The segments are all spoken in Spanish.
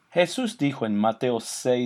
Jesús dijo en Mateo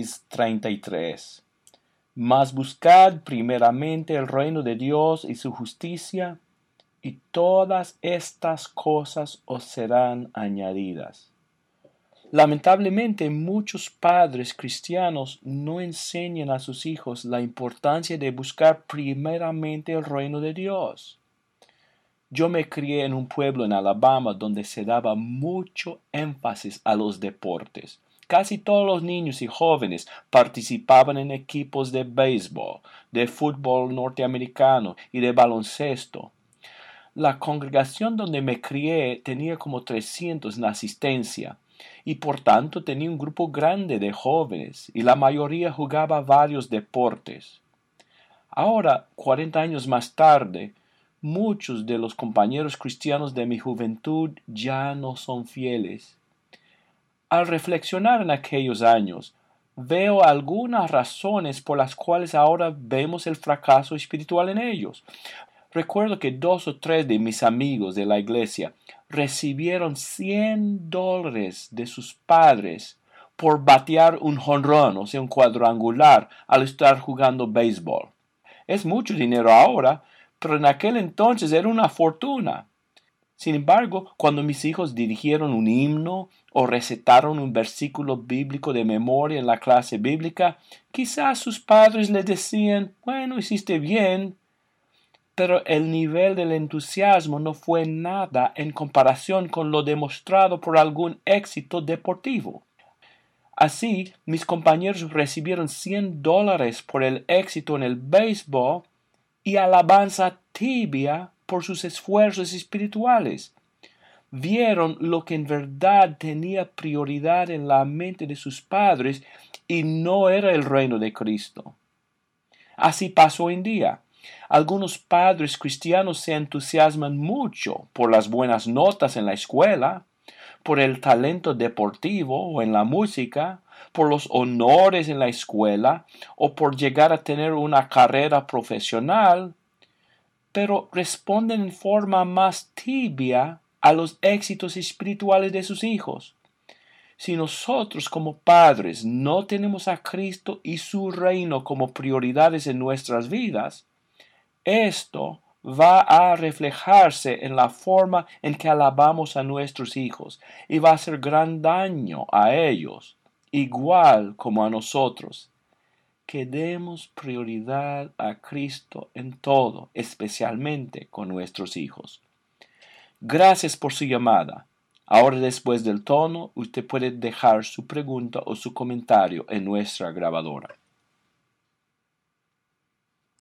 6:33, Mas buscad primeramente el reino de Dios y su justicia, y todas estas cosas os serán añadidas. Lamentablemente, muchos padres cristianos no enseñan a sus hijos la importancia de buscar primeramente el reino de Dios. Yo me crié en un pueblo en Alabama donde se daba mucho énfasis a los deportes. Casi todos los niños y jóvenes participaban en equipos de béisbol, de fútbol norteamericano y de baloncesto. La congregación donde me crié tenía como 300 en asistencia y por tanto tenía un grupo grande de jóvenes y la mayoría jugaba varios deportes. Ahora, 40 años más tarde, muchos de los compañeros cristianos de mi juventud ya no son fieles. Al reflexionar en aquellos años, veo algunas razones por las cuales ahora vemos el fracaso espiritual en ellos. Recuerdo que 2 o 3 de mis amigos de la iglesia recibieron $100 de sus padres por batear un jonrón, o sea, un cuadrangular, al estar jugando béisbol. Es mucho dinero ahora, pero en aquel entonces era una fortuna. Sin embargo, cuando mis hijos dirigieron un himno o recitaron un versículo bíblico de memoria en la clase bíblica, quizás sus padres les decían, bueno, hiciste bien, pero el nivel del entusiasmo no fue nada en comparación con lo demostrado por algún éxito deportivo. Así, mis compañeros recibieron $100 por el éxito en el béisbol y alabanza tibia por sus esfuerzos espirituales. Vieron lo que en verdad tenía prioridad en la mente de sus padres y no era el reino de Cristo. Así pasa hoy en día. Algunos padres cristianos se entusiasman mucho por las buenas notas en la escuela, por el talento deportivo o en la música, por los honores en la escuela o por llegar a tener una carrera profesional, pero responden en forma más tibia a los éxitos espirituales de sus hijos. Si nosotros como padres no tenemos a Cristo y su reino como prioridades en nuestras vidas, esto va a reflejarse en la forma en que alabamos a nuestros hijos y va a hacer gran daño a ellos, igual como a nosotros. Que demos prioridad a Cristo en todo, especialmente con nuestros hijos. Gracias por su llamada. Ahora, después del tono, usted puede dejar su pregunta o su comentario en nuestra grabadora.